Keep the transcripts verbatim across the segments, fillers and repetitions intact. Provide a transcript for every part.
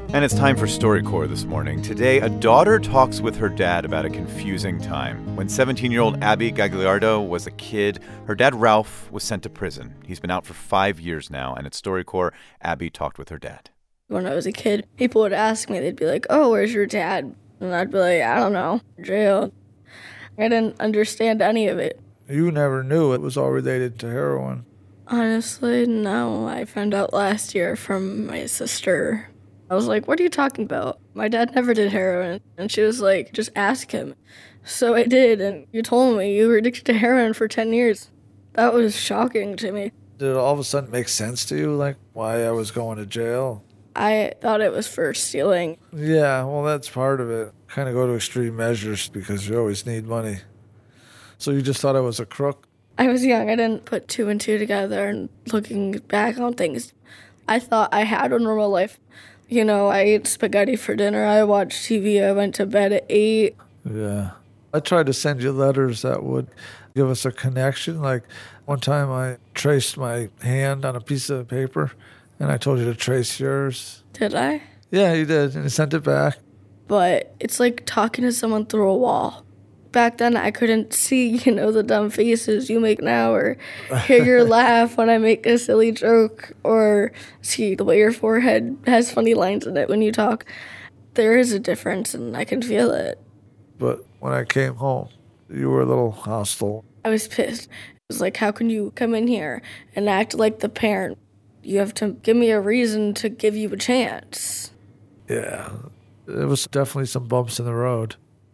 And it's time for StoryCorps this morning. Today, a daughter talks with her dad about a confusing time. When seventeen-year-old Abby Gagliardo was a kid, her dad Ralph was sent to prison. He's been out for five years now, and at StoryCorps, Abby talked with her dad. When I was a kid, people would ask me, they'd be like, oh, where's your dad? And I'd be like, I don't know, jail. I didn't understand any of it. You never knew it was all related to heroin? Honestly, no. I found out last year from my sister. I was like, what are you talking about? My dad never did heroin. And she was like, just ask him. So I did, and you told me you were addicted to heroin for ten years. That was shocking to me. Did it all of a sudden make sense to you, like why I was going to jail? I thought it was for stealing. Yeah, well, that's part of it. Kind of go to extreme measures because you always need money. So you just thought I was a crook? I was young. I didn't put two and two together, and looking back on things, I thought I had a normal life. You know, I ate spaghetti for dinner, I watched T V, I went to bed at eight. Yeah. I tried to send you letters that would give us a connection. Like one time I traced my hand on a piece of paper, and I told you to trace yours. Did I? Yeah, you did, and you sent it back. But it's like talking to someone through a wall. Back then, I couldn't see, you know, the dumb faces you make now, or hear your laugh when I make a silly joke, or see the way your forehead has funny lines in it when you talk. There is a difference, and I can feel it. But when I came home, you were a little hostile. I was pissed. It was like, how can you come in here and act like the parent? You have to give me a reason to give you a chance. Yeah, there was definitely some bumps in the road.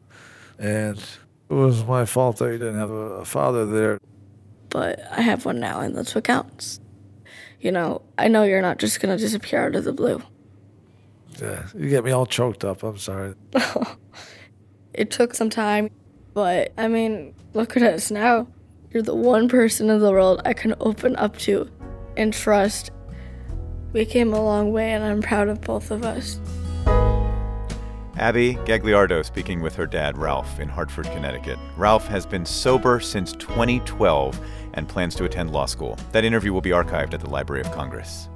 And it was my fault that you didn't have a father there. But I have one now, and that's what counts. You know, I know you're not just going to disappear out of the blue. Yeah, you get me all choked up. I'm sorry. It took some time, but, I mean, look at us now. You're the one person in the world I can open up to and trust. We came a long way, and I'm proud of both of us. Abby Gagliardo speaking with her dad, Ralph, in Hartford, Connecticut. Ralph has been sober since twenty twelve and plans to attend law school. That interview will be archived at the Library of Congress.